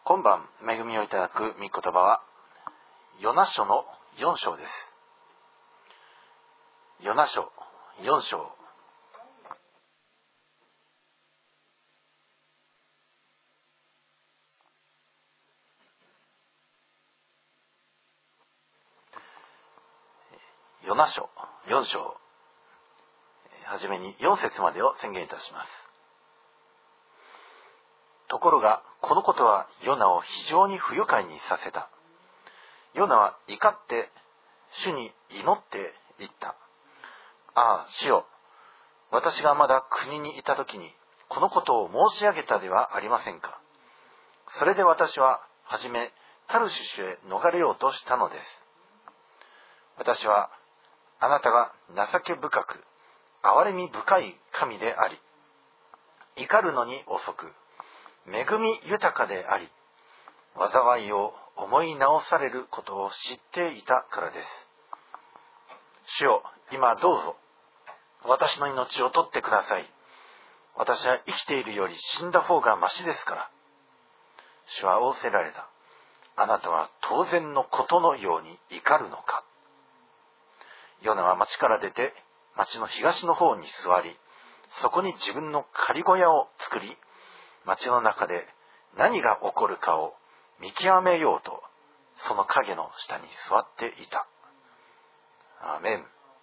今晩恵みをいただく御言葉はヨナ書の4章です。ヨナ書4章。ヨナ書4章、はじめに4節までを宣言いたします。ところがこのことはヨナを非常に不愉快にさせた。ヨナは怒って主に祈って言った。ああ、主よ、私がまだ国にいた時にこのことを申し上げたではありませんか。それで私ははじめタルシシュへ逃れようとしたのです。私はあなたが情け深く憐れみ深い神であり、怒るのに遅く恵み豊かであり、災いを思い直されることを知っていたからです。主よ、今どうぞ私の命を取ってください。私は生きているより死んだ方がましですから。主は仰せられた。あなたは当然のことのように怒るのか。ヨナは町から出て町の東の方に座り、そこに自分の仮小屋を作り、町の中で何が起こるかを見極めようとその影の下に座っていた。アーメン。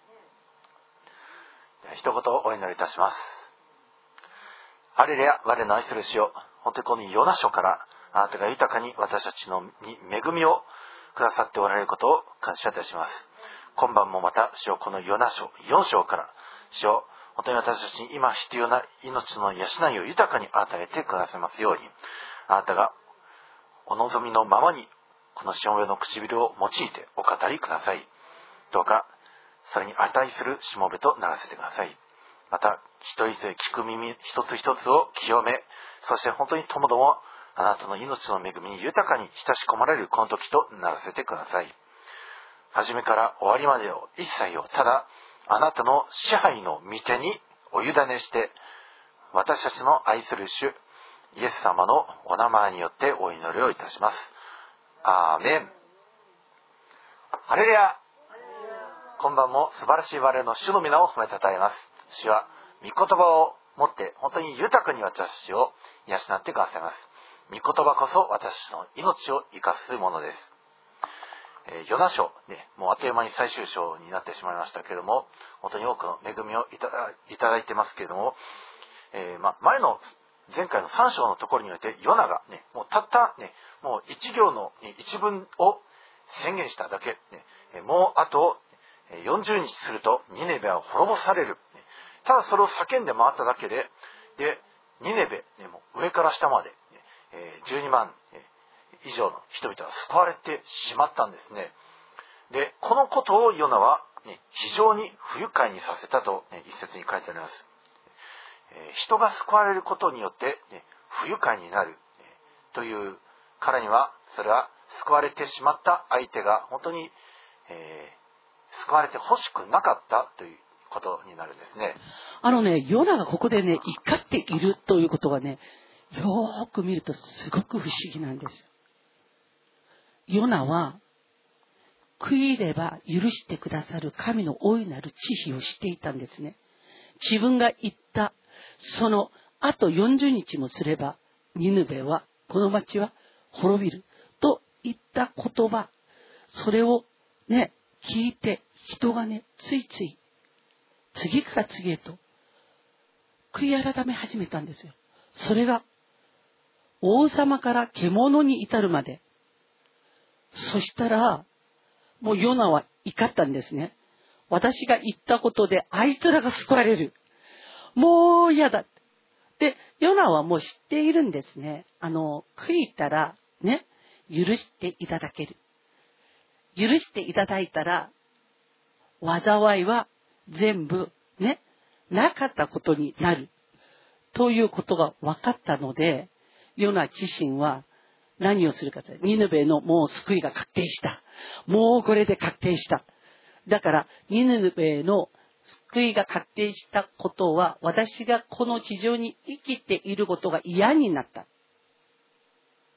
一言お祈りいたします。ハレルヤ、我の愛する主よ、本当にこのヨナ書からあなたが豊かに私たちのに恵みをくださっておられることを感謝いたします。今晩もまた主よ、このヨナ書4章から主よ、本当に私たちに今必要な命の養いを豊かに与えてくださいますように、あなたがお望みのままにこのしもべの唇を用いてお語りください。どうかそれに値するしもべとならせてください。また一人一人聞く耳一つ一つを清め、そして本当にともどもあなたの命の恵みに豊かに親しこまれるこの時とならせてください。初めから終わりまでを一切をただあなたの支配の御手にお委ねして、私たちの愛する主イエス様のお名前によってお祈りをいたします。アーメン。ハレルヤ。今晩も素晴らしい我の主の皆を褒めたたえます。主は御言葉を持って本当に豊かに私を養ってくださいます。御言葉こそ私の命を生かすものです。ヨナ書、ね、もうあっという間に最終章になってしまいましたけれども、本当に多くの恵みをいただいてますけれども、前回の3章のところにおいてヨナが、ね、もうたった、ね、もう1行の一文を宣言しただけ、ね、もうあと40日するとニネベは滅ぼされる。ただそれを叫んで回っただけで、ニネベ、ね、もう上から下まで、12万以上の人々は救われてしまったんですね。で、このことをヨナは、ね、非常に不愉快にさせたと、ね、一節に書いてあります。人が救われることによって、ね、不愉快になる、というからには、それは救われてしまった相手が本当に、救われて欲しくなかったということになるんですね。 ヨナがここでね、怒っているということがね、よーく見るとすごく不思議なんです。ヨナは悔いれば許してくださる神の大いなる慈悲を知っていたんですね。自分が言ったそのあと40日もすればニヌベはこの町は滅びると言った言葉、それをね聞いて人がねついつい次から次へと悔い改め始めたんですよ。それが王様から獣に至るまで。そしたらもうヨナは怒ったんですね。私が言ったことであいつらが救われる。もう嫌だ。で、ヨナはもう知っているんですね。悔いたらね、許していただける。許していただいたら、災いは全部ね、なかったことになる。ということが分かったので、ヨナ自身は何をするかというと、ニヌベのもう救いが確定した。もうこれで確定した。だから、ニヌベの救いが確定したことは、私がこの地上に生きていることが嫌になった。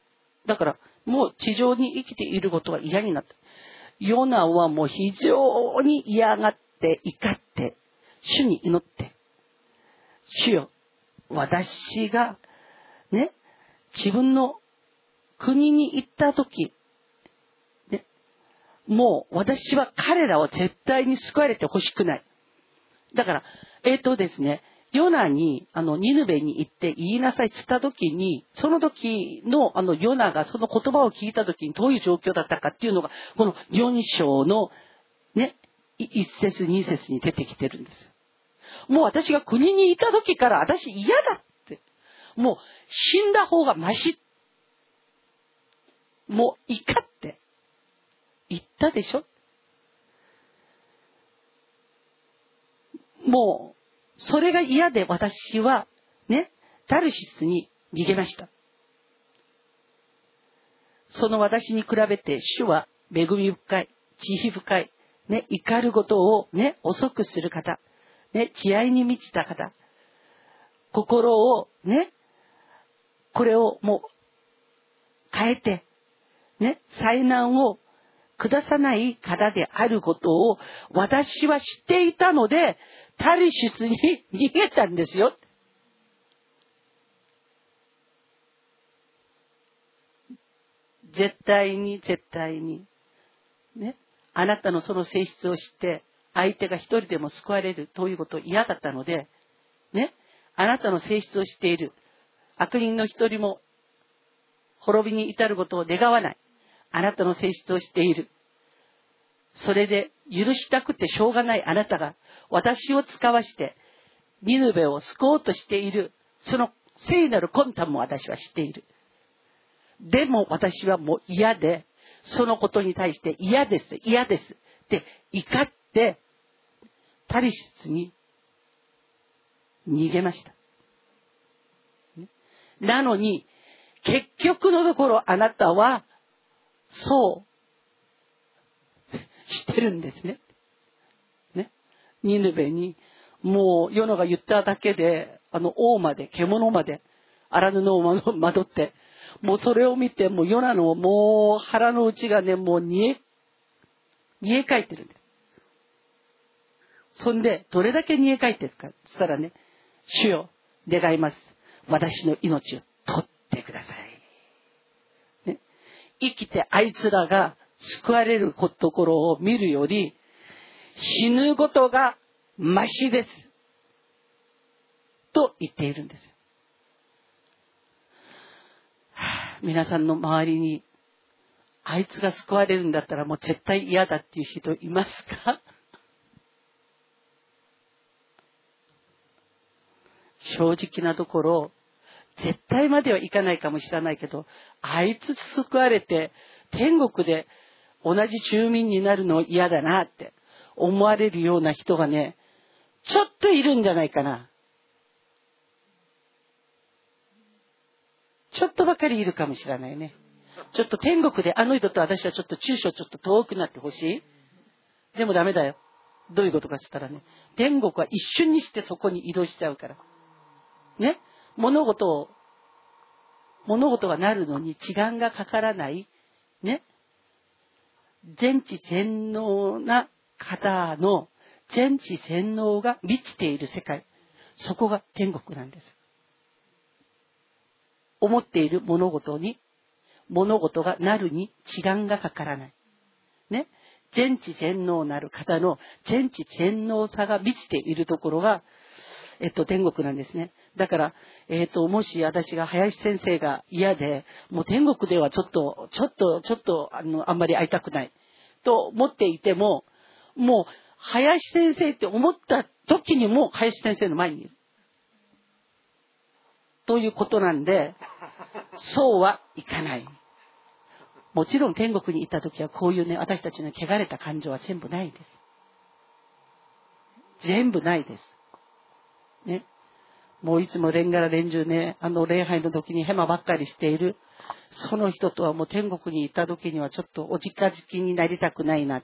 だから、もう地上に生きていることが嫌になった。ヨナはもう非常に嫌がって、怒って、主に祈って、主よ、私が、ね、自分の国に行ったとき、ね、もう私は彼らを絶対に救われてほしくない。だから、ですね、ヨナに、ニヌベに行って言いなさいって言ったときに、その時のヨナがその言葉を聞いたときにどういう状況だったかっていうのが、この4章のね、1節2節に出てきてるんです。もう私が国にいた時から私嫌だって。もう死んだ方がマシ。もう怒って言ったでしょ。もうそれが嫌で私はね、タルシスに逃げました。その私に比べて主は恵み深い、慈悲深い、ね、怒ることをね、遅くする方。ね、慈愛に満ちた方。心をね、これをもう変えて、ね、災難を下さない方であることを私は知っていたので、タルシスに逃げたんですよ。絶対に、ね、あなたのその性質を知って、相手が一人でも救われるということを嫌だったので、ね、あなたの性質を知っている。悪人の一人も滅びに至ることを願わない。あなたの性質を知っている。それで許したくてしょうがないあなたが私を使わしてニヌベを救おうとしている。その聖なる魂胆も私は知っている。でも私はもう嫌で、そのことに対して嫌ですって怒ってタルシスに逃げました。なのに結局のところあなたはそうしてるんですね。ね、ニヌベにもうヨナが言っただけで王まで獣まで荒布をまとって、もうそれを見てもうヨナのもう腹の内がねもう煮え返ってるんです。そんでどれだけ煮え返ってるかって言ったらね、主よ願います、私の命を取ってください、ね、生きてあいつらが救われるところを見るより死ぬことがましですと言っているんですよ。皆さんの周りにあいつが救われるんだったらもう絶対嫌だっていう人いますか？正直なところ絶対まではいかないかもしれないけど、あいつ救われて天国で同じ住民になるの嫌だなって思われるような人がね、ちょっといるんじゃないかな。ちょっとばかりいるかもしれないね。ちょっと天国であの人と私はちょっと中所ちょっと遠くなってほしい。でもダメだよ。どういうことかって言ったらね、天国は一瞬にしてそこに移動しちゃうから。ね、物事がなるのに時間がかからない、ね、全知全能な方の全知全能が満ちている世界、そこが天国なんです。思っている物事がなるに時間がかからない。ね。全知全能なる方の全知全能さが満ちているところが、天国なんですね。だから、もし私が林先生が嫌で、もう天国ではちょっとあんまり会いたくないと思っていても、もう林先生って思った時にも林先生の前にいる。ということなんで、そうはいかない。もちろん天国に行った時はこういうね、私たちの汚れた感情は全部ないです。全部ないです。ね。もういつもレンガラ連中ね、礼拝の時にヘマばっかりしている。その人とはもう天国に行った時にはちょっとお近づきになりたくないな。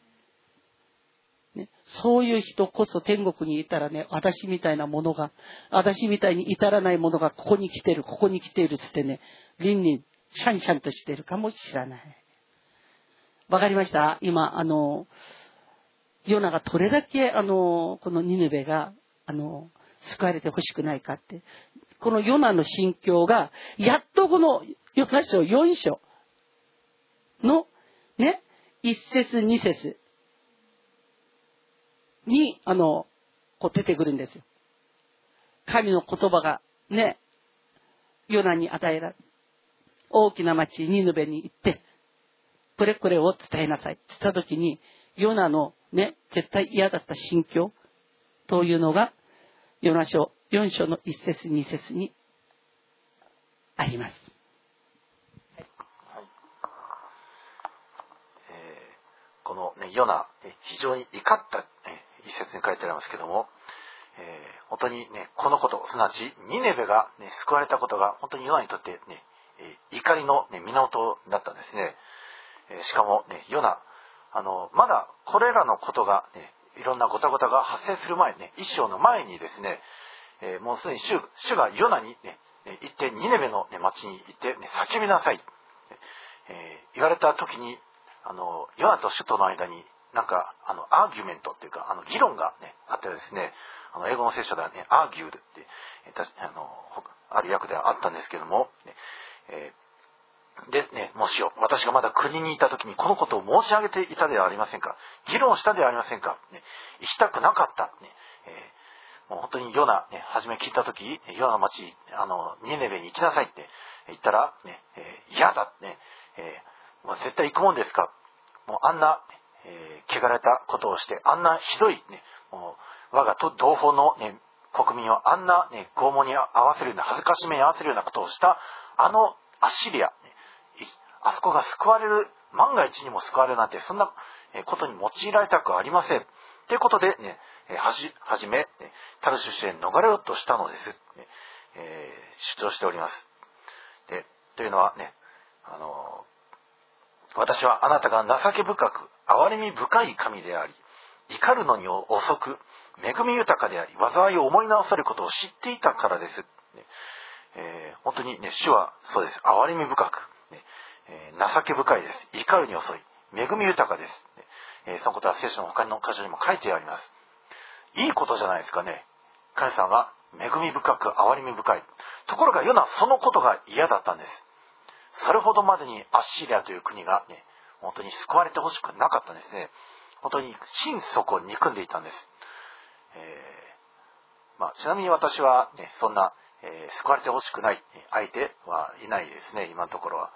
ね、そういう人こそ天国にいたらね、私みたいに至らないものがここに来てるっつってね、倫理シャンシャンとしているかもしれない。わかりました？今、ヨナがどれだけ、このニヌベが、救われてほしくないかって。このヨナの心境が、やっとこのヨナ書4章の、ね、1節2節に、こう出てくるんですよ。神の言葉がね、ヨナに与えられ、大きな町ニヌベに行って、これこれを伝えなさい。つったときに、ヨナのね、絶対嫌だった心境というのが、ヨナ書4章の1節2節にあります。 はい。この、ね、ヨナ、非常に怒った、一節に書いてありますけども、本当にね、このこと、すなわちニネベが、ね、救われたことが本当にヨナにとってね、怒りの、ね、源になったんですね。しかも、ね、ヨナ、まだこれらのことが、ね、いろんなごたごたが発生する前、ね、一章の前にですね、もうすでに主がヨナに、ね、行ってニネベの、ね、町に行って、ね、叫びなさい、言われた時にヨナと主との間になんかアーギュメントっていうか議論が、ね、あってですね、英語の聖書ではね、アーギューってある訳ではあったんですけども、でね、もしよ私がまだ国にいた時にこのことを申し上げていたではありませんか、議論したではありませんか、ね、行きたくなかった、ね、もう本当にヨナ、ね、初め聞いた時、ヨナの町ニネベに行きなさいって言ったら、ね、嫌だ、ね、もう絶対行くもんですか、もうあんな、汚れたことをしてあんなひどい、ね、もう我が同胞の、ね、国民をあんな、ね、拷問に合わせるような恥ずかしめに合わせるようなことをしたアッシリア、ね、あそこが救われる、万が一にも救われるなんてそんなことに用いられたくはありませんということで、ね、はじめ、ね、タルシュシへ逃れようとしたのです、ね、主張しております。でというのはね、私はあなたが情け深く憐れみ深い神であり、怒るのに遅く恵み豊かであり、災いを思い直されることを知っていたからです、ね。本当にね、主はそうです。憐れみ深く、ね、情け深いです。怒るに遅い、恵み豊かです、ね。そのことは聖書の他の箇所にも書いてあります。いいことじゃないですかね。神様は恵み深く憐れみ深い。ところがヨナはそのことが嫌だったんです。それほどまでにアッシリアという国が、ね、本当に救われてほしくなかったんですね。本当に心底憎んでいたんです。ちなみに私は、ね、そんな、救われてほしくない相手はいないですね、今のところは。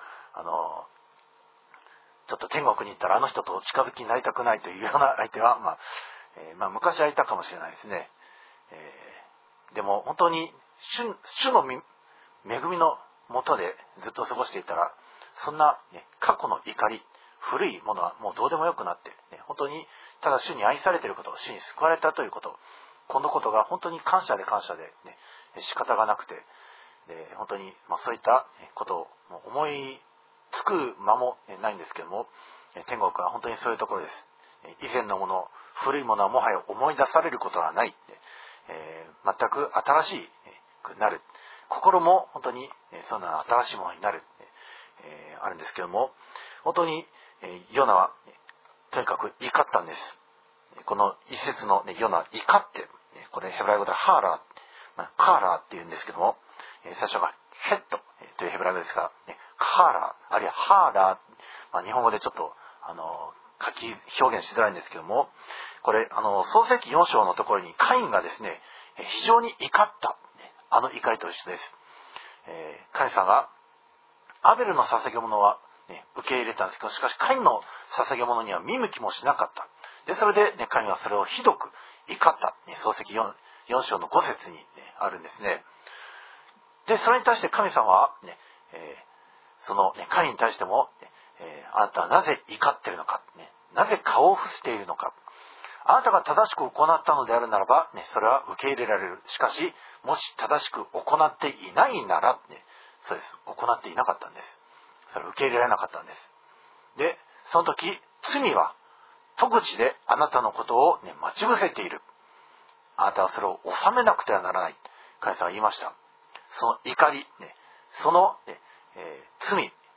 ちょっと天国に行ったらあの人と近づきになりたくないというような相手は、昔はいたかもしれないですね。でも本当に主の恵みのもとでずっと過ごしていたら、そんな、ね、過去の怒り、古いものはもうどうでもよくなって、ね、本当にただ主に愛されていること、主に救われたということ、このことが本当に感謝で、ね、仕方がなくて、で本当に、そういったことを思いつく間もないんですけども、天国は本当にそういうところです。以前のもの、古いものはもはや思い出されることはない、全く新しくなる。心も本当にそんな新しいものになる、あるんですけども、本当にヨナはとにかく怒ったんです。この一節の、ヨナは怒って、これヘブライ語でハーラー、カーラーっていうんですけども、最初がヘッドというヘブライ語ですが、カーラーあるいはハーラー、日本語でちょっと表現しづらいんですけども、これ創世記4章のところにカインがですね、非常に怒った、怒りと一緒です。神様がアベルの捧げ物は、受け入れたんですけど、しかしカインの捧げ物には見向きもしなかった。でそれで、カインはそれをひどく怒った、創世記 4章の5節に、あるんですね。でそれに対して神様は、その、カインに対しても、あなたはなぜ怒っているのか、なぜ顔を伏せているのか、あなたが正しく行ったのであるならば、それは受け入れられる。しかしもし正しく行っていないなら、そうです、行っていなかったんです。それを受け入れられなかったんです。でその時罪は戸口であなたのことを、待ち伏せている。あなたはそれを収めなくてはならない、神様は言いました。その怒り、その、罪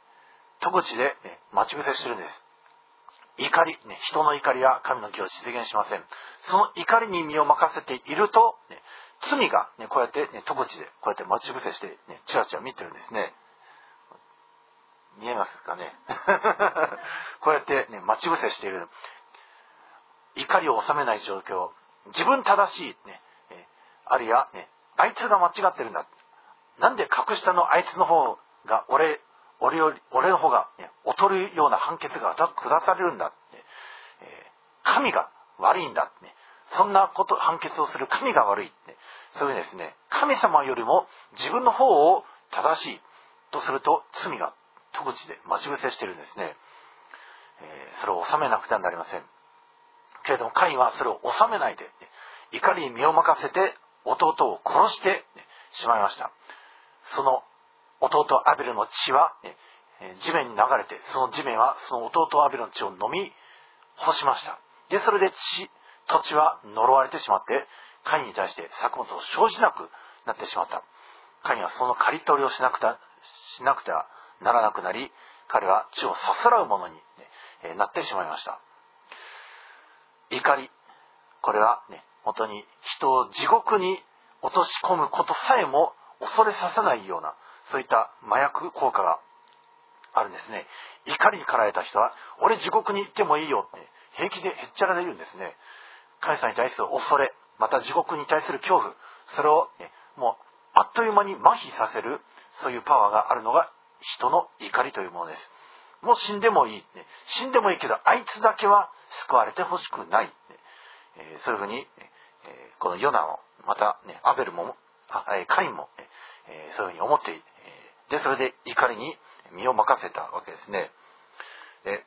戸口で、待ち伏せしてるんです。怒り、人の怒りは神の義を実現しません。その怒りに身を任せていると、罪が、こうやって、戸口でこうやって待ち伏せして、チラチラ見てるんですね。見えますかねこうやって、待ち伏せしている。怒りを収めない状況。自分正しい、あるいは、あいつが間違ってるんだ。なんで格下のあいつの方が俺の方が、劣るような判決が下されるんだ。神が悪いんだ。そんな判決をする神が悪い。そういうですね、神様よりも自分の方を正しいとすると罪が戸口で待ち伏せしているんですね。それを収めなくてはなりません。けれどもカインはそれを収めないで、怒りに身を任せて弟を殺してしまいました。その弟アベルの血は地面に流れて、その地面はその弟アベルの血を飲み干しました。で、それで土地は呪われてしまって、カインに対して作物を生じなくなってしまった。カインはその刈り取りをしなくてはならなくなり、彼は地をさすらうものになってしまいました。怒り、これは本当に人を地獄に落とし込むことさえも恐れさせないような、そういった麻薬効果があるんですね。怒りに駆られた人は、俺地獄に行ってもいいよって平気でへっちゃらで言うんですね。神様に対する恐れ、また地獄に対する恐怖、それをもうあっという間に麻痺させる、そういうパワーがあるのが人の怒りというものです。もう死んでもいい、死んでもいいけどあいつだけは救われてほしくない、そういうふうに、このヨナもまた、アベルもカインも、そういうふうに思ってで、それで怒りに身を任せたわけですね。で、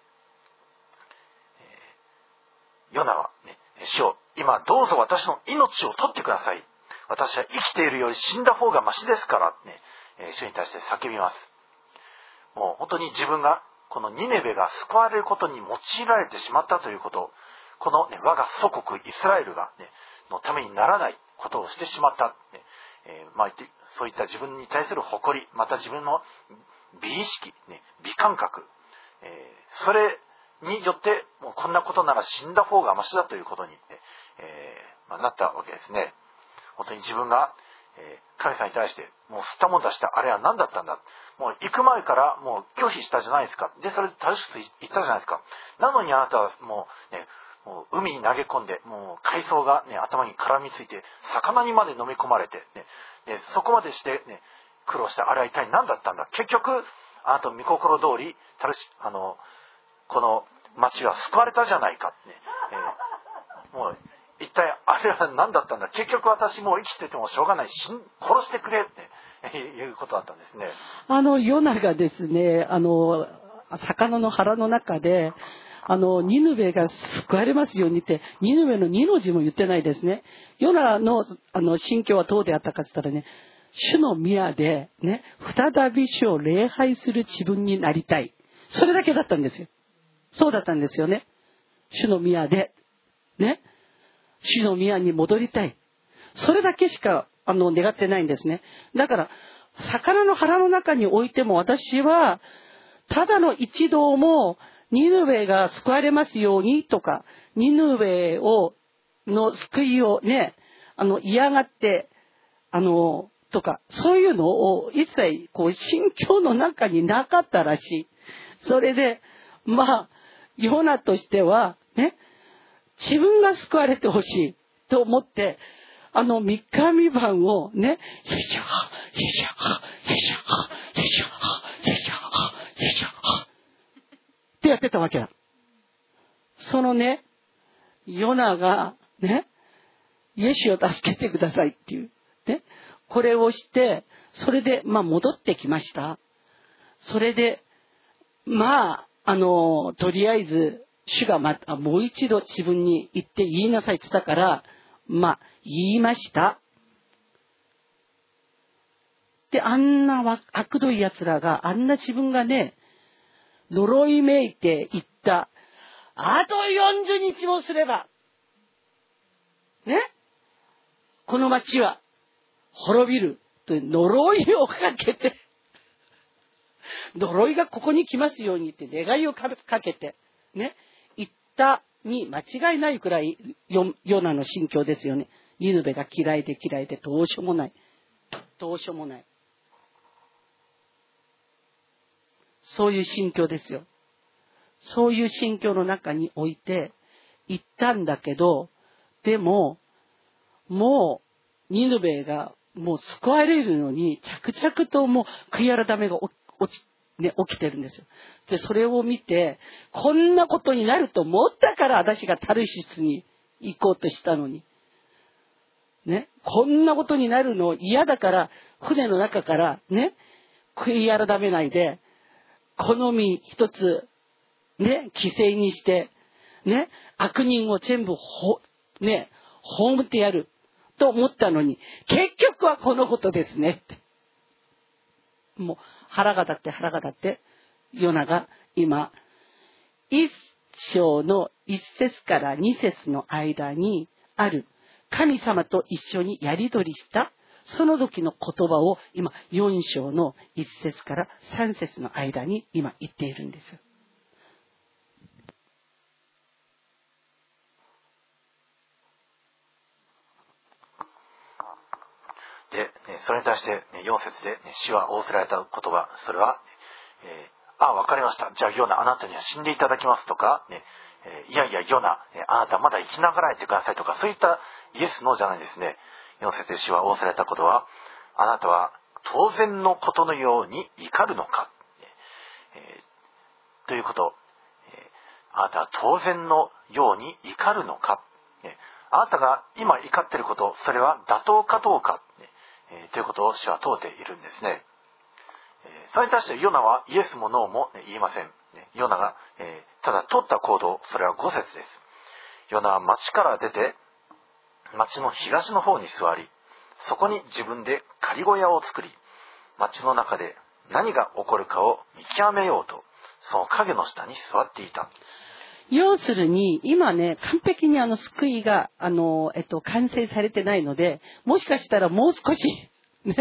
ヨナは、主よ、今どうぞ私の命を取ってください。私は生きているより死んだ方がマシですから、主に対して叫びます。もう本当に自分がこのニネベが救われることに用いられてしまったということ、この、我が祖国イスラエルが、のためにならないことをしてしまった、そういった自分に対する誇り、また自分の美意識、美感覚、それによってもうこんなことなら死んだ方がマシだということに、なったわけですね。本当に自分が、神様に対してもう吸ったもんだしたあれは何だったんだ、もう行く前からもう拒否したじゃないですか。でそれで正しく言ったじゃないですか。なのにあなたはもう海に投げ込んで、もう海藻が、頭に絡みついて魚にまで飲み込まれて、でそこまでして、苦労したあれは一体何だったんだ。結局あなたの御心通りこの町は救われたじゃないか、もう一体あれは何だったんだ。結局私もう生きててもしょうがない、殺してくれっていうことだったんですね。 ヨナがですね、魚の腹の中でニヌベが救われますようにって、ニヌベの2の字も言ってないですね。ヨナの心境はどうであったかって言ったらね、主の宮でね、再び主を礼拝する自分になりたい。それだけだったんですよ。そうだったんですよね。主の宮でね、主の宮に戻りたい。それだけしか願ってないんですね。だから魚の腹の中においても、私はただの一同もニヌベが救われますようにとか、ニヌベの救いをね、嫌がってとか、そういうのを一切心境の中になかったらしい。それでヨナとしてはね、自分が救われてほしいと思って、三日三晩をね、ってやってたわけだ。そのね、ヨナがね、イエスを助けてくださいっていうね、これをして、それで戻ってきました。それでとりあえず主がもう一度自分に言って言いなさいって言ったから、言いました。で、あんな悪どい奴らが、あんな自分がね、呪いめいて言った、あと40日もすればね、この町は滅びるという呪いをかけて呪いがここに来ますようにって願いをかけて、ね、言ったに間違いないくらいヨナの心境ですよね。ニヌベが嫌いで嫌いでどうしようもない。どうしようもない。そういう心境ですよ。そういう心境の中において言ったんだけど、でも、もう、ニヌベがもう救われるのに、着々ともう悔い改めが起きてるんですよ。で、それを見て、こんなことになると思ったから私がタルシスに行こうとしたのに。ね、こんなことになるの嫌だから、船の中からね、悔い改めないで、この身一つ、ね、犠牲にして、ね、悪人を全部葬ってやると思ったのに、結局はこのことですねって。もう腹が立って、ヨナが今、一章の一節から二節の間にある神様と一緒にやり取りしたその時の言葉を今4章の1節から3節の間に今言っているんですよ。 で、それに対して4節で主は仰せられた言葉、それは、わかりました。じゃあヨナ、あなたには死んでいただきますとか、いやいやヨナ、あなたまだ生きながらえてくださいとか、そういったイエスノーじゃないですね。4節で主は仰せられたことは、あなたは当然のことのように怒るのか、ということ、あなたは当然のように怒るのか、あなたが今怒っていること、それは妥当かどうか、ということを主は問うているんですね。それに対してヨナはイエスもノーも言いません。ヨナがただ取った行動、それは5節です。ヨナは町から出て町の東の方に座り、そこに自分で仮小屋を作り、町の中で何が起こるかを見極めようと、その影の下に座っていた。 要するに今ね、完璧に救いが完成されてないので、もしかしたらもう少しね、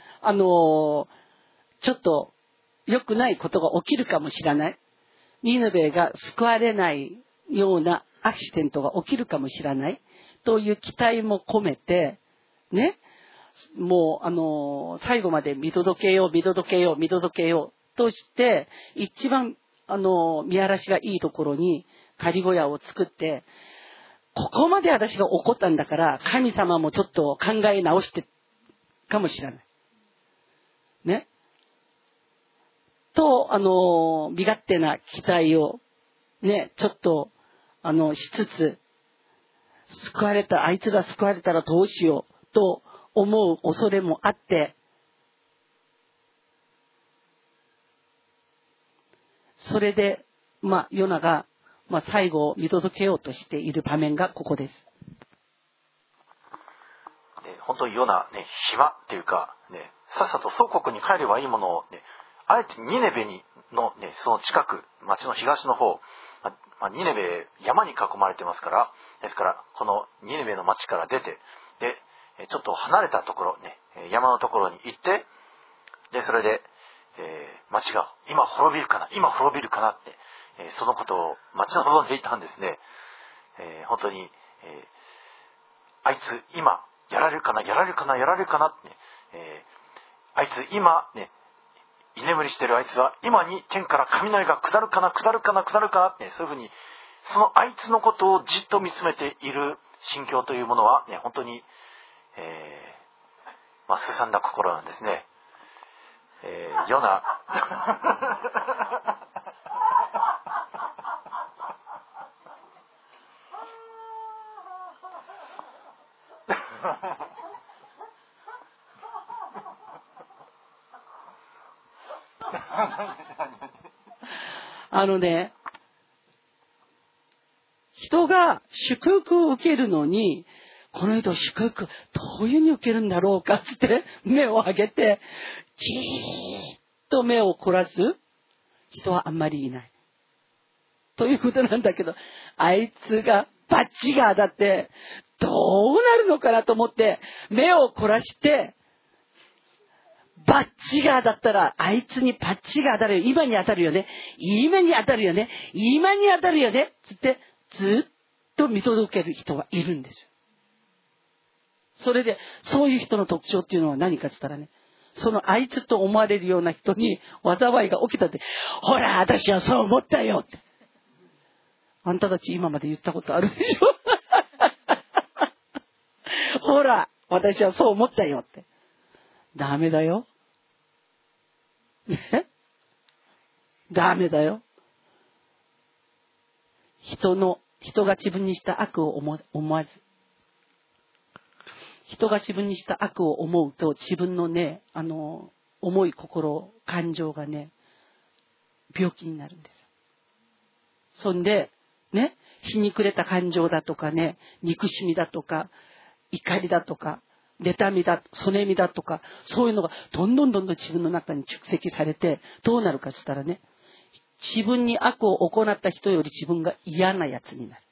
ちょっと良くないことが起きるかもしれない。ニヌベが救われないようなアクシデントが起きるかもしれないという期待も込めてね、もう最後まで見届けようとして、一番見晴らしがいいところに仮小屋を作って、ここまで私が怒ったんだから神様もちょっと考え直してかもしれないね、と身勝手な期待をね、ちょっとしつつ、あいつが救われたらどうしようと思う恐れもあって、それでヨナが最後を見届けようとしている場面がここです。 本当にヨナね、暇っていうかね、さっさと祖国に帰ればいいものをね、あえてニネベのね、その近く、町の東の方、ニネベ山に囲まれてますから、ですからこのニネベの町から出て、でちょっと離れたところね、山のところに行って、でそれで、町が今滅びるかなって、そのことを待ち望んでいたんですね。本当に、あいつ今やられるかなって、あいつ今ね、居眠りしてるあいつは今に天から雷が下るかなって、そういうふうにそのあいつのことをじっと見つめている心境というものはね、本当に、すさんだ心なんですね。ヨナ人が祝福を受けるのに、この人祝福どういうふうに受けるんだろうかって目を上げてじーっと目を凝らす人はあんまりいないということなんだけど、あいつがバッチが当たってどうなるのかなと思って目を凝らしてバッチが当たったら、あいつにパッチが当たるよ。今に当たるよね。今に当たるよね。今に当たるよね。つって、ずっと見届ける人がいるんですよ。それで、そういう人の特徴っていうのは何かって言ったらね、そのあいつと思われるような人に災いが起きたって、ほら、私はそう思ったよって。あんたたち今まで言ったことあるでしょほら、私はそう思ったよって。ダメだよ。ね？ダメだよ。人が自分にした悪を思わず。人が自分にした悪を思うと、自分のね、重い心、感情がね、病気になるんです。そんで、ね、ひにくれた感情だとかね、憎しみだとか、怒りだとか、妬みだ、そねみだとか、そういうのがどんどん自分の中に蓄積されて、どうなるかって言ったらね、自分に悪を行った人より自分が嫌なやつになる。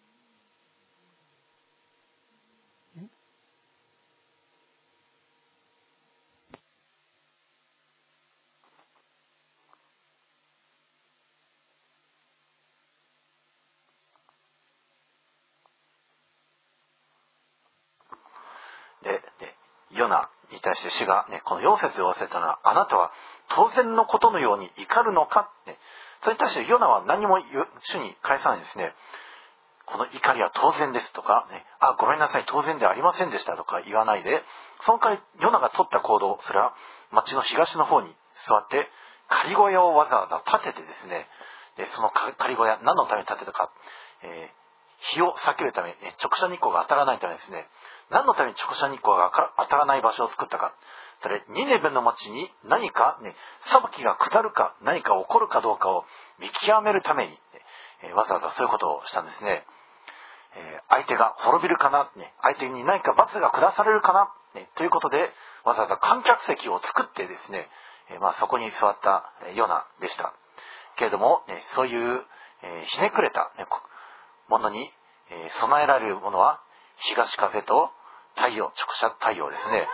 で、ヨナに対して主が、ね、この4節で言わせたのは、あなたは当然のことのように怒るのか、ね、それに対してヨナは何も主に返さないんですね。この怒りは当然ですとか、ね、ごめんなさい、当然ではありませんでしたとか言わないで、その代わりヨナが取った行動、それは町の東の方に座って、仮小屋をわざわざ建ててですね、でその仮小屋、何のために建てたか、日を避けるため、直射日光が当たらないためですね、何のために直射日光が当たらない場所を作ったか、それニネベの町に何か、ね、裁きが下るか何か起こるかどうかを見極めるために、わざわざそういうことをしたんですね。相手が滅びるかな、相手に何か罰が下されるかな、ということでわざわざ観客席を作ってですね、そこに座ったヨナでしたけれども、そういう、ひねくれたものに、備えられるものは東風と太陽、直射太陽ですね。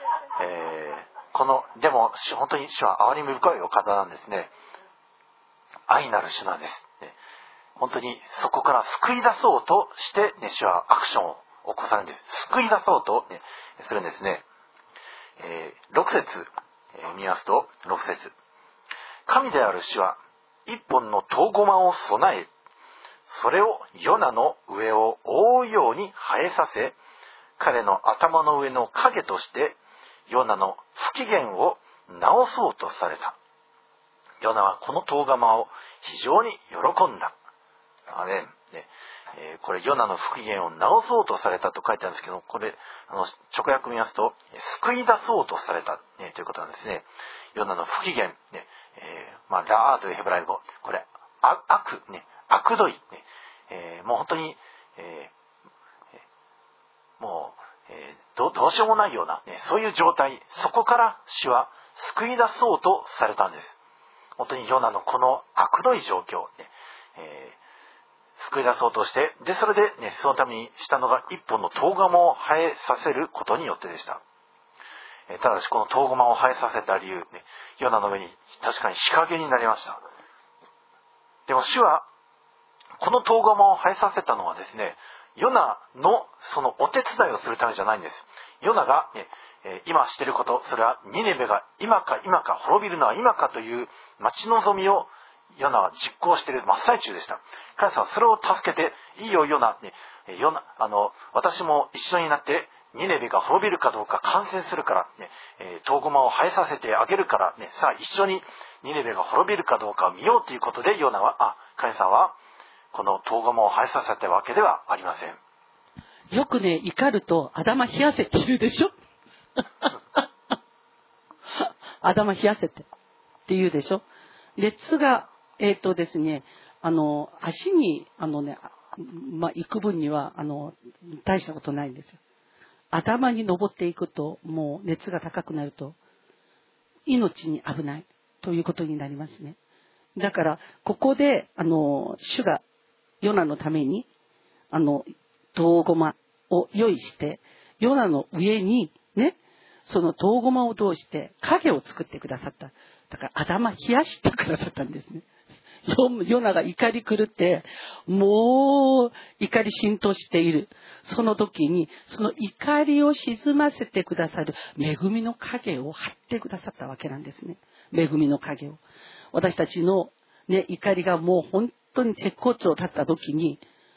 でも本当に主は憐れみ深いお方なんですね。愛なる主なんです。本当にそこから救い出そうとして、主はアクションを起こされるんです。救い出そうと、するんですね。6節、見ますと、6節。神である主は一本の唐ゴマを備え、それをヨナの上を覆うように生えさせ、彼の頭の上の影としてヨナの不機嫌を直そうとされた。ヨナはこの唐ゴマを非常に喜んだ。これヨナの不機嫌を直そうとされたと書いてあるんですけど、これ直訳見ますと救い出そうとされた、ということなんですね。ヨナの不機嫌、ラーというヘブライ語、これ悪どい、もう本当に、どうしようもないような、そういう状態、そこから主は救い出そうとされたんです。本当にヨナのこの悪どい状況、救い出そうとして、それで、そのためにしたのが一本の唐ゴマを生えさせることによってでした。ただしこの唐ゴマを生えさせた理由、ヨナの上に確かに日陰になりました。でも主はこの唐ゴマを生えさせたのはですね、ヨナのそのお手伝いをするためじゃないんです。ヨナが、今していること、それはニネベが今か滅びるのは今かという待ち望みをヨナは実行している真っ最中でした。神様はそれを助けて、いいよヨナ、私も一緒になってニネベが滅びるかどうか観戦するから、唐ゴマを生えさせてあげるから、さあ一緒にニネベが滅びるかどうかを見ようということで、ヨナは神様はこの唐ゴマを生えさせたわけではありません。 よくね、怒ると頭冷やせって言うでしょ頭冷やせてって言うでしょ。熱がですね、足に行く分には大したことないんですよ。頭に登っていくと、もう熱が高くなると命に危ないということになりますね。だからここで主がヨナのために唐ゴマを用意して、ヨナの上にね、 その唐ゴマを通して影を作ってくださった。だから頭冷やしてくださったんですね。ヨナが怒り狂って、もう怒り浸透している。その時に、その怒りを沈ませてくださる恵みの影を張ってくださったわけなんですね。恵みの影を。私たちのね、怒りがもう本当に絶好調だった時に、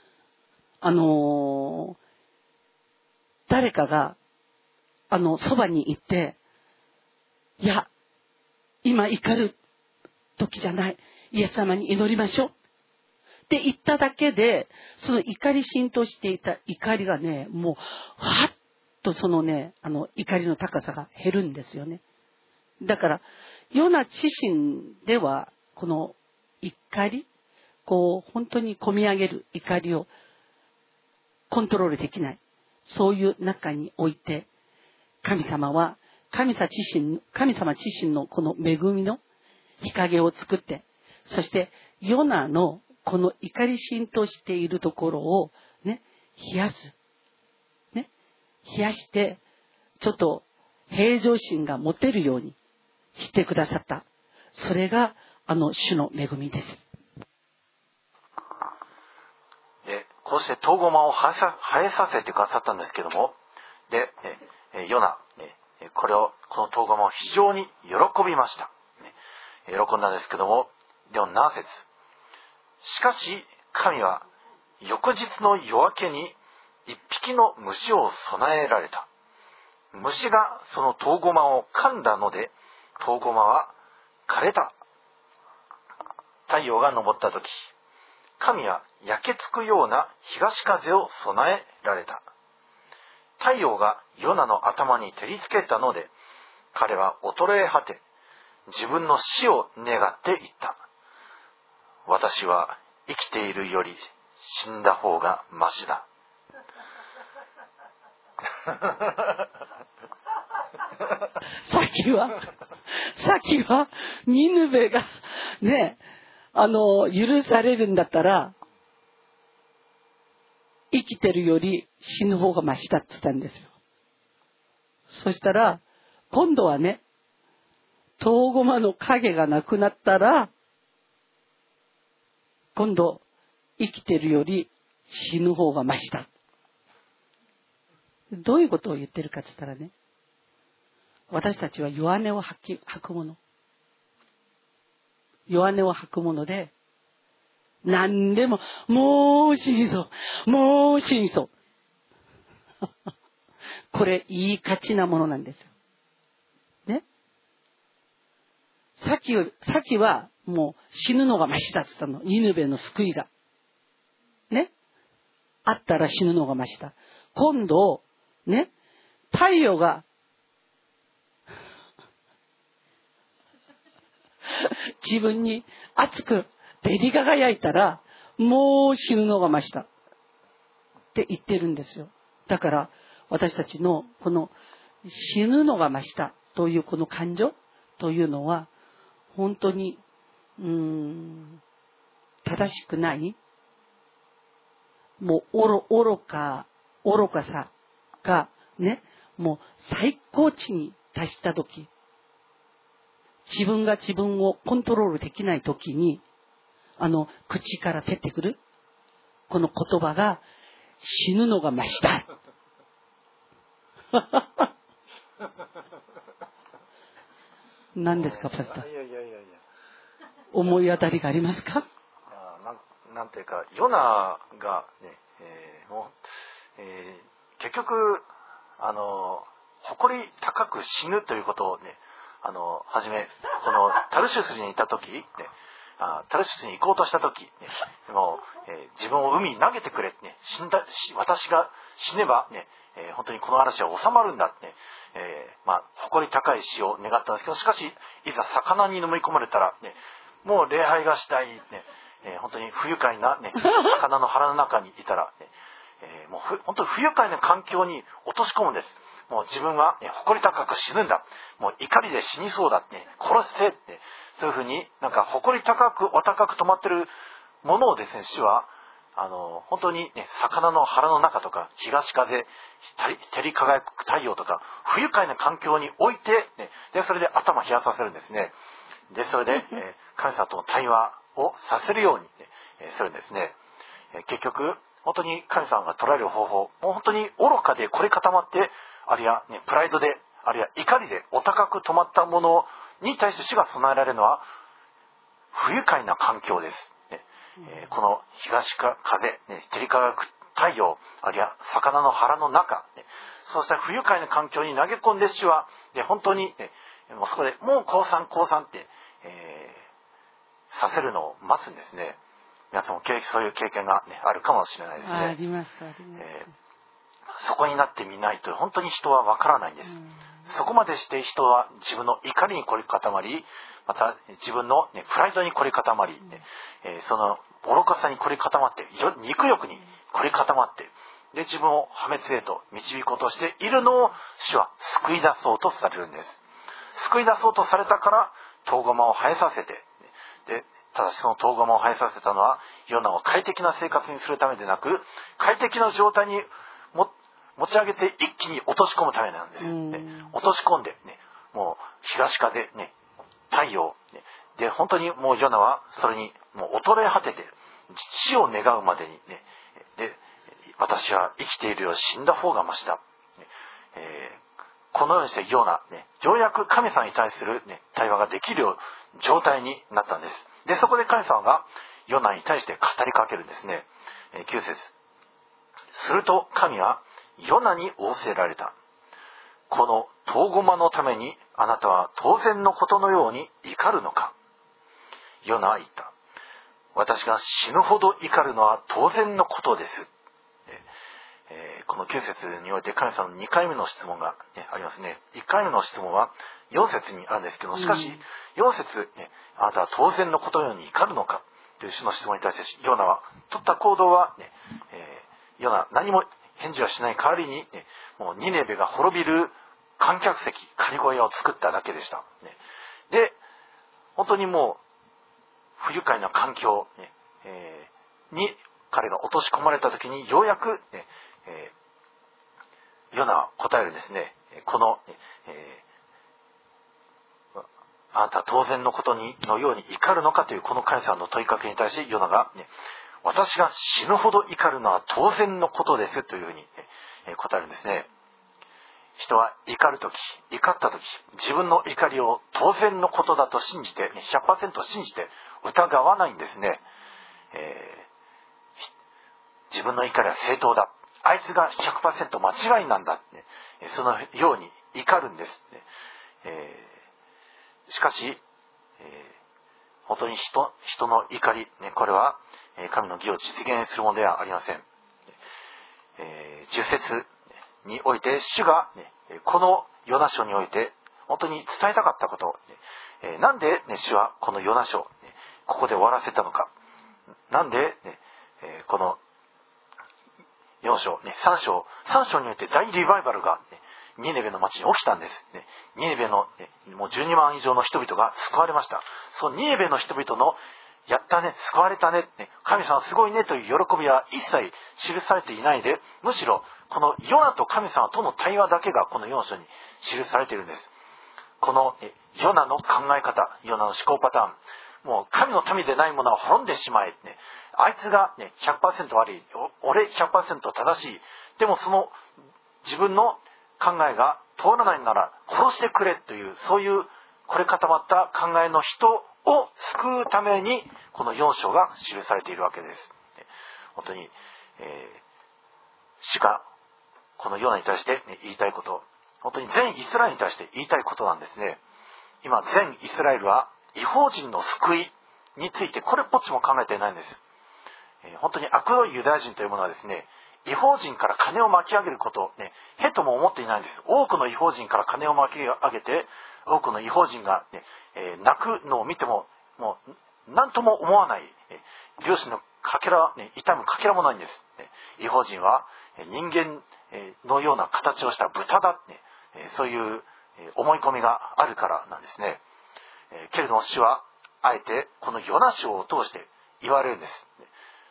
誰かが、そばに行って、いや、今怒る時じゃない。イエス様に祈りましょう。って言っただけで、その怒り浸透していた怒りがね、もう、はっとそのね、怒りの高さが減るんですよね。だから、ヨナ自身では、この怒り、本当に込み上げる怒りをコントロールできない。そういう中において、神様自身のこの恵みの日陰を作って、そしてヨナのこの怒り浸透しているところをね、冷やす。ね、冷やして、ちょっと平常心が持てるようにしてくださった。それが主の恵みです。 で、こうして唐ゴマを生えさせてくださったんですけども、で、ヨナ、この唐ゴマを非常に喜びました。喜んだんですけども、でも7節。しかし神は翌日の夜明けに一匹の虫を備えられた。虫がその唐ゴマを噛んだので、唐ゴマは枯れた。太陽が昇った時、神は焼けつくような東風を備えられた。太陽がヨナの頭に照りつけたので、彼は衰え果て、自分の死を願っていった。私は生きているより死んだ方がましだ。 さっきはニヌベがね、許されるんだったら、生きてるより死ぬ方がましだって言ったんですよ。そしたら、今度はね、唐ゴマの影がなくなったら、今度、生きてるより死ぬ方がましだ。どういうことを言ってるかって言ったらね、私たちは弱音を吐くもの。弱音を吐くもので、何でも、もう死にそう。もう死にそう。これ、いい価値なものなんですよ。ね。さっきは、もう死ぬのがましだって言ったの。ニヌベの救いが。ね。あったら死ぬのがましだ。今度、ね。太陽が、自分に熱く照り輝いたら、もう死ぬのがましだ。って言ってるんですよ。だから、私たちのこの死ぬのがましだというこの感情というのは、本当に、正しくない、もう愚かさがね、もう最高値に達したとき、自分が自分をコントロールできないときに、口から出てくるこの言葉が、死ぬのがましだ。何ですか、パスタ。 いや。 思い当たりがありますか？ なんていうか、ヨナがね、結局誇り高く死ぬということをね、はじめこのタルシュスにいた時ね、タルシュスに行こうとした時、ね、もう、自分を海に投げてくれ、ね、私が死ねば、ね、本当にこの嵐は収まるんだって、ね、誇り高い死を願ったんですけど、しかしいざ魚に飲み込まれたら、ね、もう礼拝がしたい、ね、本当に不愉快な、ね、魚の腹の中にいたら、ね、もう本当に不愉快な環境に落とし込むんです。もう自分は、ね、誇り高く死ぬんだ、もう怒りで死にそうだって、ね、殺せって、そういうふうになんか誇り高くお高く止まってるものをですね、主は本当にね、魚の腹の中とか、東風、照り輝く太陽とか、不愉快な環境に置いて、ね、で、それで頭冷やさせるんですね。で、それで、神様との対話をさせるように、するんですね。結局、本当に神様が捉える方法、もう本当に愚かで凝り固まって、あるいは、ね、プライドで、あるいは怒りでお高く止まったものに対して主が備えられるのは、不愉快な環境です。この東風、照り輝く太陽、あるいは魚の腹の中、そうした不愉快な環境に投げ込んで主は、本当に、もうそこでもう降参って、させるのを待つんですね。皆さんもそういう経験が、あるかもしれないですね。 あります。 そこになってみないと本当に人はわからないんです。そこまでして人は自分の怒りに凝り固まり、また自分の、プライドに凝り固まり、その愚かさに凝り固まって、肉欲に凝り固まって、で自分を破滅へと導こうとしているのを主は救い出そうとされるんです。救い出そうとされたからトウガマを生えさせて、でただしそのトウガマを生えさせたのはヨナを快適な生活にするためでなく、快適な状態に持ち上げて一気に落とし込むためなんです。落とし込んで、もう東風、太陽、で本当にもうヨナはそれにもう衰え果てて死を願うまでに、で私は生きているより死んだ方がましだ、このようにしてヨナ、ようやく神様に対する、対話ができるよう状態になったんです。でそこで神様がヨナに対して語りかけるんですね。9節。すると神はヨナに仰せられた。このトウゴマのためにあなたは当然のことのように怒るのか。ヨナは言った。私が死ぬほど怒るのは当然のことです。この9節において神様の2回目の質問が、ありますね。1回目の質問は4節にあるんですけど、しかし4節、あなたは当然のことのように怒るのかという主の質問に対してヨナは取った行動は、ヨナ何も返事はしない代わりに、もうニネベが滅びる観客席、仮小屋を作っただけでした。で、本当にもう不愉快な環境、に彼が落とし込まれた時にようやく、ヨナは答えるんですね。この、あなたは当然のことのように怒るのかというこの神様の問いかけに対してヨナが、私が死ぬほど怒るのは当然のことですというふうに答えるんですね。人は怒った時、自分の怒りを当然のことだと信じて、100% 信じて疑わないんですね。自分の怒りは正当だ。あいつが 100% 間違いなんだ。そのように怒るんです。しかし、本当に人の怒り、これは神の義を実現するものではありません。10節において主が、このヨナ書において本当に伝えたかったこと、なんで、主はこのヨナ書ここで終わらせたのか、なんで、この4章、3章において大リバイバルが、ニネベの町に起きたんです。ニネベの、もう12万以上の人々が救われました。そのニネベの人々のやったね、救われたね、神様すごいねという喜びは一切記されていないで、むしろこのヨナと神様との対話だけがこの4章に記されているんです。このヨナの考え方、ヨナの思考パターン、もう神の民でないものは滅んでしまえ、あいつが、100% 悪い、俺 100% 正しい、でもその自分の考えが通らないなら殺してくれという、そういうこれ固まった考えの人を救うためにこの4章が記されているわけです。本当に、主がこのヨナに対して言いたいこと、本当に全イスラエルに対して言いたいことなんですね。今全イスラエルは異邦人の救いについてこれっぽっちも考えていないんです。本当に悪どいユダヤ人というものはですね、異邦人から金を巻き上げること、へとも思っていないんです。多くの異邦人から金を巻き上げて、多くの異邦人が、泣くのを見ても、もう何とも思わない、両親のかけら、痛むかけらもないんです。異邦人は人間のような形をした豚だ、そういう思い込みがあるからなんですね。けれども主はあえてこのヨナ書を通して言われるんです。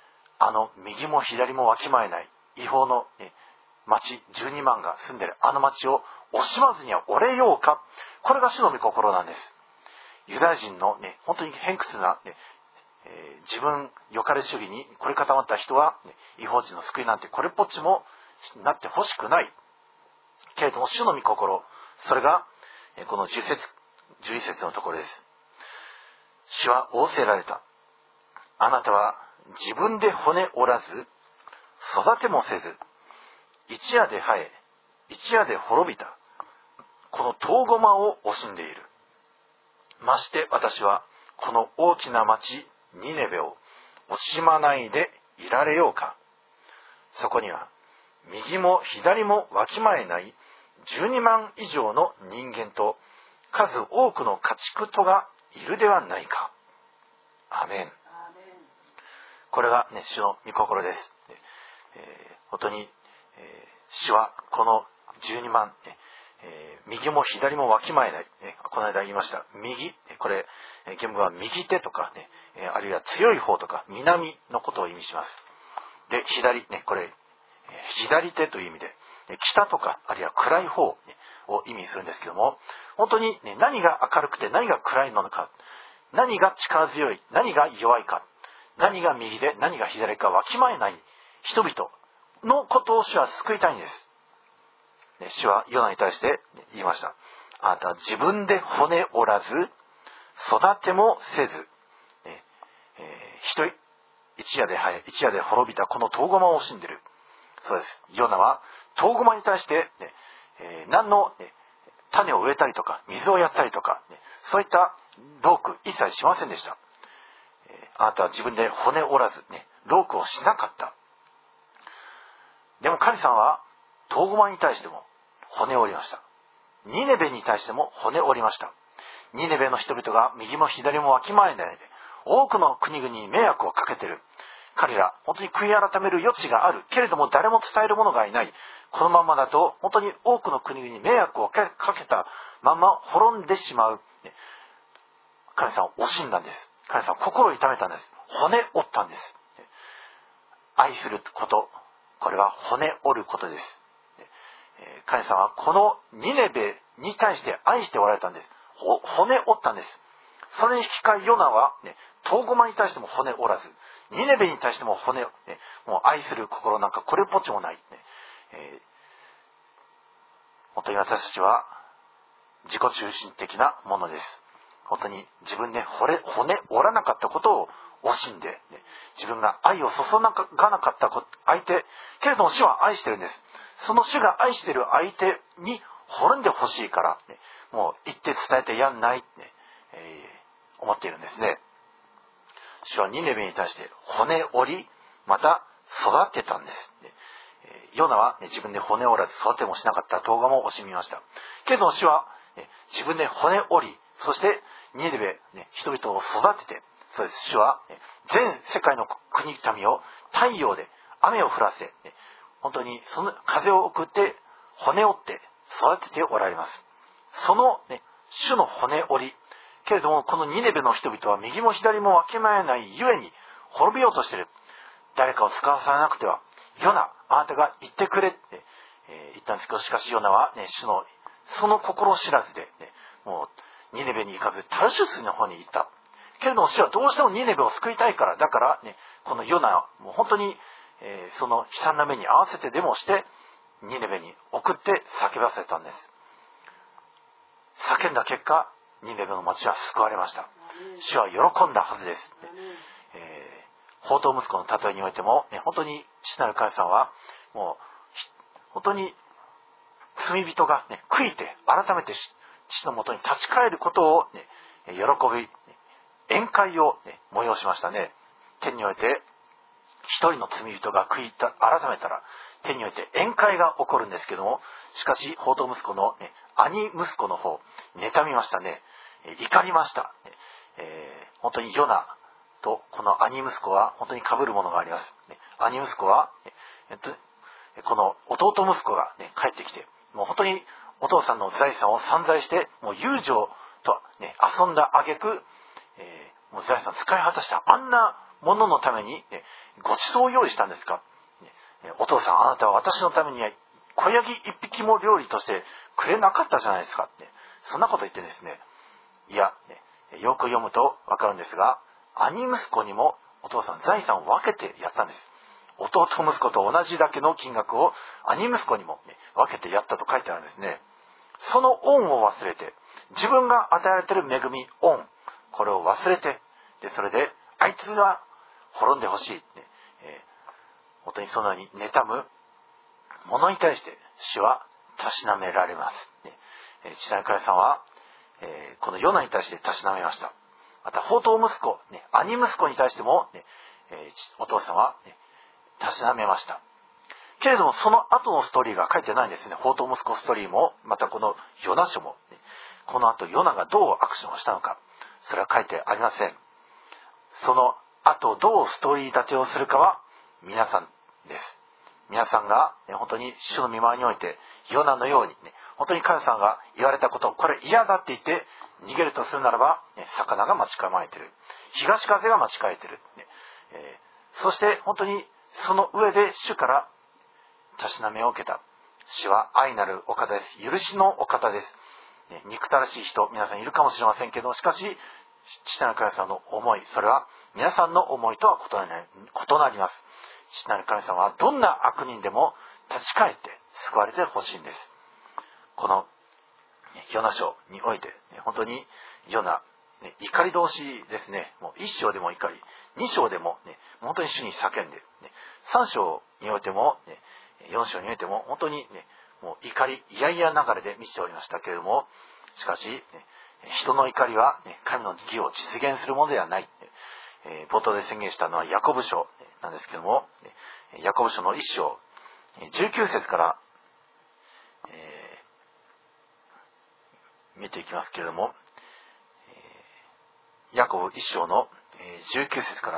右も左もわきまえない違法の、町12万が住んでる町を惜しまずにはおれようか。これが主の御心なんです。ユダヤ人の本当に偏屈な、自分よかれ主義にこれ固まった人は、違法人の救いなんてこれっぽっちもなってほしくないけれども、主の御心、それがこの10節11節のところです。主は仰せられた。あなたは自分で骨折らず育てもせず、一夜で生え一夜で滅びたこの遠駒を惜しんでいる。まして私はこの大きな町ニネベを惜しまないでいられようか。そこには右も左もわきまえない12万以上の人間と数多くの家畜とがいるではないか。アメン。これが、主の御心です。本当に、主はこの12万、右も左もわきまえない、この間言いました右、これ原文は右手とか、あるいは強い方とか南のことを意味します。で左、これ左手という意味で北とかあるいは暗い方を意味するんですけども、本当に、何が明るくて何が暗いのか、何が力強い何が弱いか、何が右で何が左かわきまえない人々のことを主は救いたいんです。主はヨナに対して言いました。あなたは自分で骨折らず育てもせず、一夜で生え一夜で滅びたこの遠駒を惜しんでいる。そうです。ヨナは遠駒に対して、何の、種を植えたりとか水をやったりとか、そういった労苦一切しませんでした。あなたは自分で骨折らず、労苦をしなかった。でも神様は遠駒に対しても骨を折りました。ニネベに対しても骨を折りました。ニネベの人々が右も左もわきまえないで多くの国々に迷惑をかけている。彼ら本当に悔い改める余地があるけれども誰も伝える者がいない。このままだと本当に多くの国々に迷惑をかけたまま滅んでしまう。神様を惜しんだんです。神様は心を痛めたんです。骨折ったんです。愛すること、これは骨折ることです。神様はこのニネベに対して愛しておられたんです。骨折ったんです。それに引き換えヨナは、遠駒に対しても骨折らず、ニネベに対しても骨を、もう愛する心なんかこれっぽっちもない。本当に私たちは自己中心的なものです。本当に自分で骨折らなかったことを惜しんで、自分が愛を注がなかった相手、けれども主は愛してるんです。その主が愛している相手に滅んでほしいから、もう言って伝えてやんないって、思っているんですね。主はニネベに対して骨折り、また育てたんです。ヨナは、自分で骨折らず育てもしなかった遠駒を惜しみました。けれども主は、自分で骨折り、そしてニネベ、人々を育てて、そうです。主は全世界の国民を太陽で雨を降らせ、本当にその風を送って骨折って育てておられます。その、主の骨折り、けれどもこのニネベの人々は右も左も分けまえないゆえに滅びようとしている。誰かを使わさなくては、ヨナ、あなたが言ってくれって、言ったんですけど、しかしヨナは、主のその心知らずで、もうニネベに行かずタルシュスの方に行った。けれども主はどうしてもニネベを救いたいから、だから、このヨナもう本当に、その悲惨な目に合わせてでもしてニネベに送って叫ばせたんです。叫んだ結果、ニネベの町は救われました。主は喜んだはずです。放蕩息子の例えにおいても、本当に父なる神様はもう本当に罪人が、悔いて改めて父のもとに立ち返ることを、喜び宴会を、催しましたね。天において一人の罪人が改めたら天において宴会が起こるんですけども、しかし放蕩息子の、兄息子の方妬みましたね。怒りました。本当にヨナとこの兄息子は本当に被るものがあります。兄息子は、この弟息子が、帰ってきて、もう本当にお父さんの財産を散財してもう遊女と、遊んだ挙句、もう財産使い果たしたあんなもののために、 ごちそうを用意したんですか。お父さん、あなたは私のために子ヤギ一匹も料理としてくれなかったじゃないですかって、そんなこと言ってですね、いや、よく読むとわかるんですが、兄息子にもお父さん財産を分けてやったんです。弟息子と同じだけの金額を兄息子にも、分けてやったと書いてあるんですね。その恩を忘れて、自分が与えられている恵み、恩、これを忘れて、でそれであいつが滅んでほしい、本当にそのように妬む者に対して主はたしなめられます。父なる神様は、このヨナに対してたしなめました。また放蕩息子、兄息子に対しても、お父さんは、たしなめました。けれどもその後のストーリーが書いてないんですね。放蕩息子ストーリーも、またこのヨナ書も、この後ヨナがどうアクションをしたのか、それは書いてありません。その後どうストーリー立てをするかは皆さんです。皆さんが、本当に主の御前においてヨナのように、本当に神様が言われたことをこれ嫌だって言って逃げるとするならば、魚が待ち構えている、東風が待ち構えている、そして本当にその上で主からたしなめを受けた。主は愛なるお方です。許しのお方です。憎たらしい人皆さんいるかもしれませんけど、しかし父なる神様の思い、それは皆さんの思いとは異なります。父なる神様はどんな悪人でも立ち返って救われてほしいんです。このヨナ書において、本当にヨナ、怒り同士ですね。もう1章でも怒り、2章でも、本当に主に叫んで、3章においても、4章においても本当に、もう怒りいやいや流れで満ちておりましたけれども、しかし、人の怒りは、神の義を実現するものではない、冒頭で宣言したのはヤコブ書なんですけども、ヤコブ書の1章19節から、見ていきますけれども、ヤコブ1章の19節から、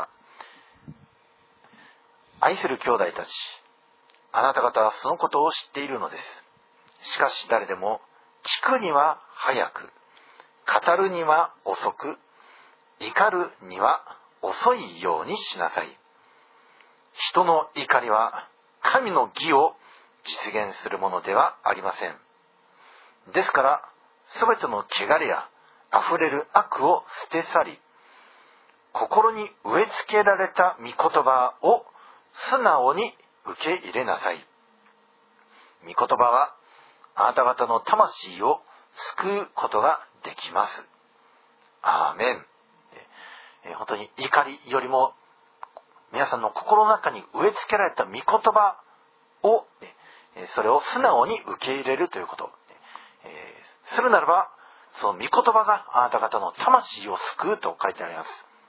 愛する兄弟たち、あなた方はそのことを知っているのです。しかし誰でも聞くには早く、語るには遅く、怒るには遅いようにしなさい。人の怒りは神の義を実現するものではありません。ですからすべての汚れやあふれる悪を捨て去り、心に植え付けられた御言葉を素直に受け入れなさい。御言葉はあなた方の魂を救うことができます。アーメン。本当に怒りよりも皆さんの心の中に植え付けられた御言葉を、それを素直に受け入れるということ、するならばその御言葉があなた方の魂を救うと書いてあります。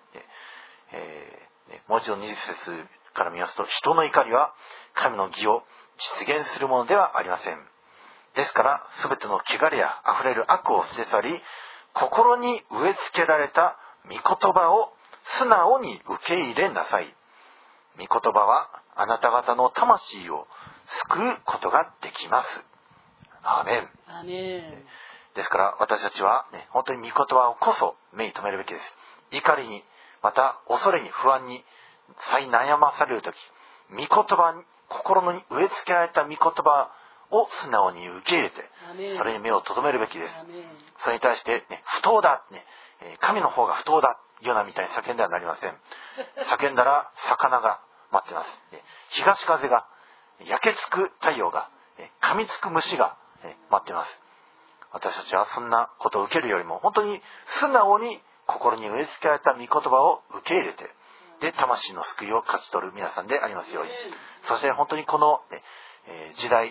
もう一度20節から見ますと、人の怒りは神の義を実現するものではありません。ですからすべての汚れやあふれる悪を捨て去り、心に植え付けられた御言葉を素直に受け入れなさい。御言葉はあなた方の魂を救うことができます。アーメン。 アーメン。 ですから私たちは、本当に御言葉をこそ目に留めるべきです。怒りに、また恐れに、不安に苛悩まされるとき、御言葉に、心に植え付けられた御言葉を素直に受け入れて、それに目を留めるべきです。それに対して、不当だ、神の方が不当だ、ヨナみたいに叫んではなりません。叫んだら魚が待ってます。東風が、焼けつく太陽が、噛みつく虫が待ってます。私たちはそんなことを受けるよりも、本当に素直に心に植え付けられた御言葉を受け入れて、で魂の救いを勝ち取る皆さんでありますように。そして本当にこの、時代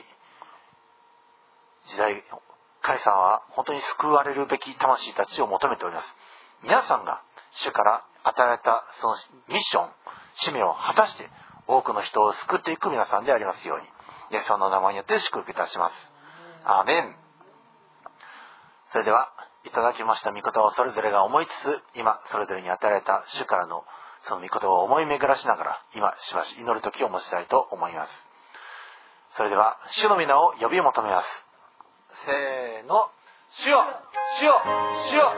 神様は本当に救われるべき魂たちを求めております。皆さんが主から与えられたそのミッション、使命を果たして多くの人を救っていく皆さんでありますように、イエス様の名前によって祝福いたします。アーメン。それではいただきました御言葉をそれぞれが思いつつ、今それぞれに与えられた主からのその御言葉を思い巡らしながら、今しばし祈る時を持ちたいと思います。それでは主の皆を呼び求めます。せーの、主よ、主よ、主よ。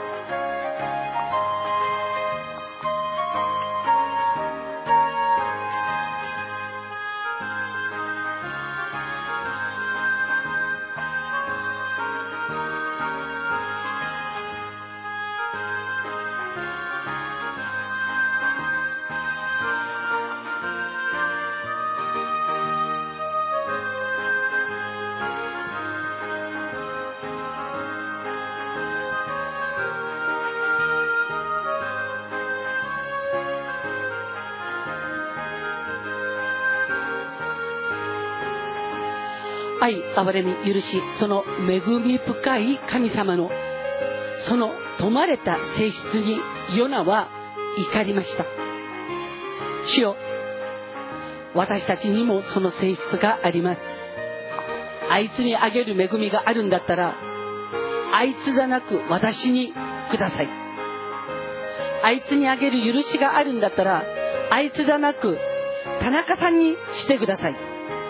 愛、憐れみ、許し、その恵み深い神様のその富まれた性質にヨナは怒りました。主よ、私たちにもその性質があります。あいつにあげる恵みがあるんだったら、あいつじゃなく私にください。あいつにあげる許しがあるんだったら、あいつじゃなく田中さんにしてください。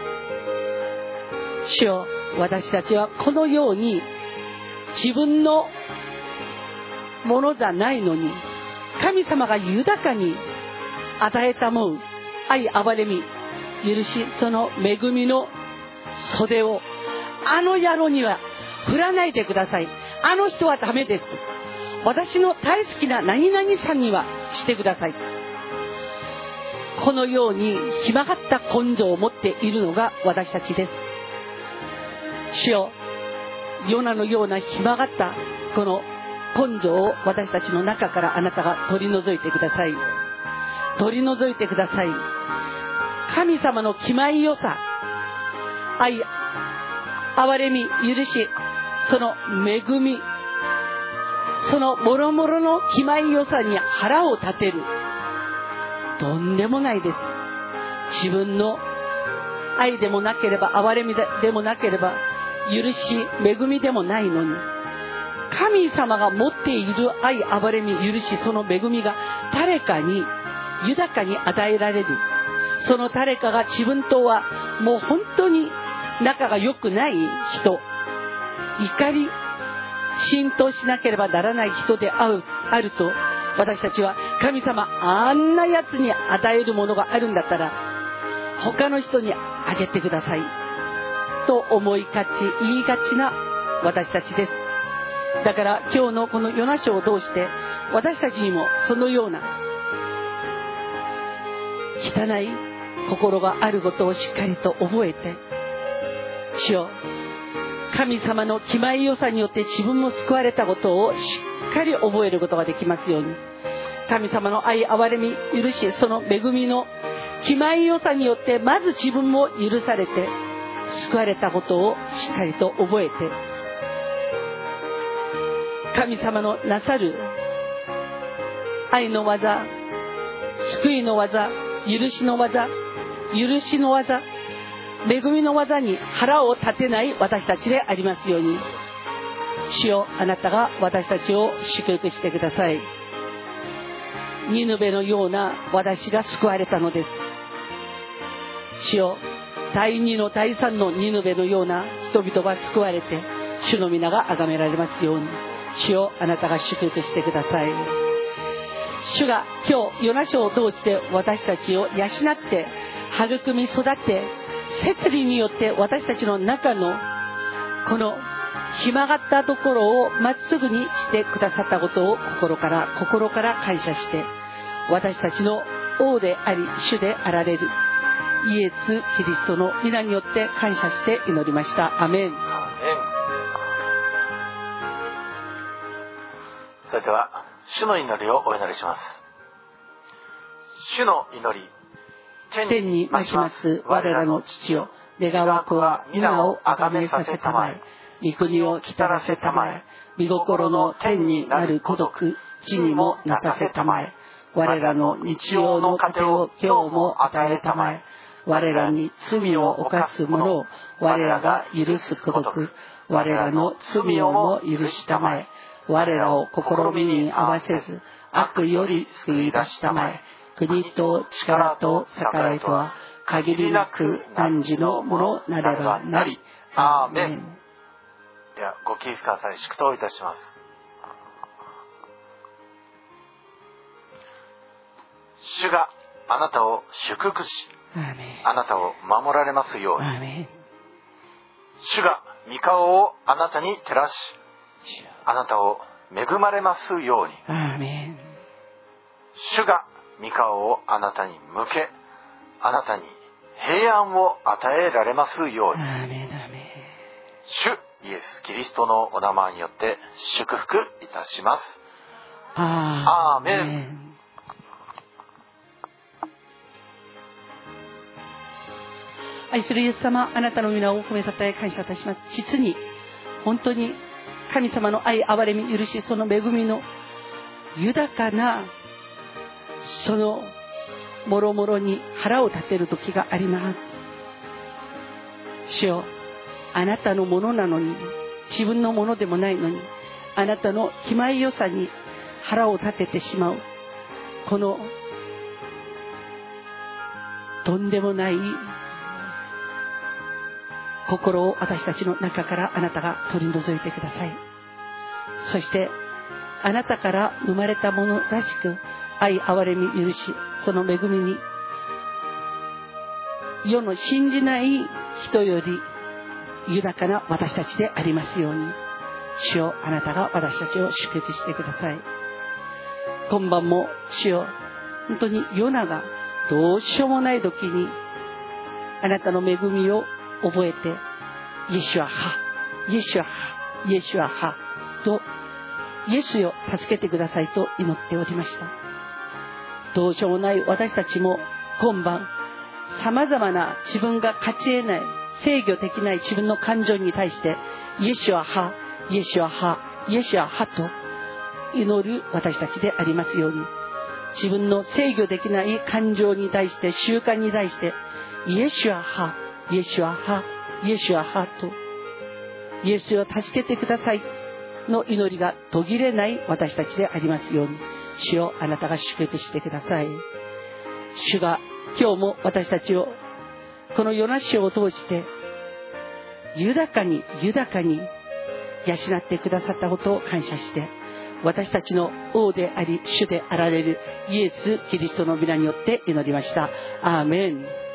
主よ、私たちはこのように自分のものじゃないのに、神様が豊かに与えたもん、愛、憐れみ、許し、その恵みの袖をあの野郎には振らないでください。あの人はダメです。私の大好きな何々さんにはしてください。このようにひまがった根性を持っているのが私たちです。主よ、ヨナのようなひまがったこの根性を私たちの中からあなたが取り除いてください。取り除いてください。神様の気前よさ、愛、憐れみ、許し、その恵み、そのもろもろの気前よさに腹を立てる。とんでもないです。自分の愛でもなければ、憐れみでもなければ、許し、恵みでもないのに、神様が持っている愛、憐れみ、許し、その恵みが誰かに豊かに与えられる。その誰かが自分とはもう本当に仲が良くない人、怒り浸透しなければならない人であると、私たちは神様、あんなやつに与えるものがあるんだったら他の人にあげてくださいと思いがち、言いがちな私たちです。だから今日のこのヨナ書を通して私たちにもそのような汚い心があることをしっかりと覚えて、主よ、神様の気前よさによって自分も救われたことをしっかり覚えることができますように、神様の愛、憐れみ、許し、その恵みの気前よさによってまず自分も許されて救われたことをしっかりと覚えて、神様のなさる愛の技、救いの技、許しの技、許しの技、恵みの技に腹を立てない私たちでありますように、主よ、あなたが私たちを祝福してください。ニヌベのような私が救われたのです。主よ、第2の第3のニヌベのような人々が救われて主の皆が崇められますように、主よ、あなたが祝福してください。主が今日ヨナ書を通して私たちを養って育み育て、摂理によって私たちの中のこのひまがったところをまっすぐにしてくださったことを心から感謝して、私たちの王であり主であられるイエス・キリストの皆によって感謝して祈りました。アメン。 それでは主の祈りをお祈りします。主の祈り。 天に増します我らの父よ、願わくは皆をあがめさせたまえ、御国を来たらせたまえ、御心の天になる孤独、地にもなさせたまえ、我らの日曜の糧を今日も与えたまえ、我らに罪を犯す者を我らが許す孤独、我らの罪をも許したまえ、我らを試みに合わせず悪より救い出したまえ、国と力と栄えとは限りなく汝のものなればなり。アーメン。 ではご起立ください。祝祷いたします。主があなたを祝福し、あなたを守られますように。主が御顔をあなたに照らし、あなたを恵まれますように。主が御顔をあなたに向け、あなたに平安を与えられますように。主イエス・キリストのお名前によって祝福いたします。アーメン。 愛するイエス様、あなたの皆を褒めたたえ感謝いたします。実に本当に神様の愛、憐れみ、許し、その恵みの豊かなそのもろもろに腹を立てる時があります。主よ、あなたのものなのに、自分のものでもないのに、あなたの気前よさに腹を立ててしまう、このとんでもない心を私たちの中からあなたが取り除いてください。そしてあなたから生まれたものらしく、愛、憐れみ、許し、その恵みに世の信じない人より豊かな私たちでありますように、主よ、あなたが私たちを祝福してください。今晩も主よ、本当にヨナがどうしようもない時にあなたの恵みを覚えて、イエシュアハ、イエシュアハ、イエシュアハと、イエスよ助けてくださいと祈っておりました。どうしようもない私たちも今晩、様々な自分が勝ち得ない、制御できない自分の感情に対して、イエシュアハ、イエシュアハ、イエシュアハと祈る私たちでありますように、自分の制御できない感情に対して、習慣に対して、イエシュアハ、イエシュアハ、イエシュアハと、イエスを助けてくださいの祈りが途切れない私たちでありますように、主よ、あなたが祝福してください。主が今日も私たちをこのヨナ書を通して豊かに豊かに養ってくださったことを感謝して、私たちの王であり主であられるイエス・キリストの皆によって祈りました。アーメン。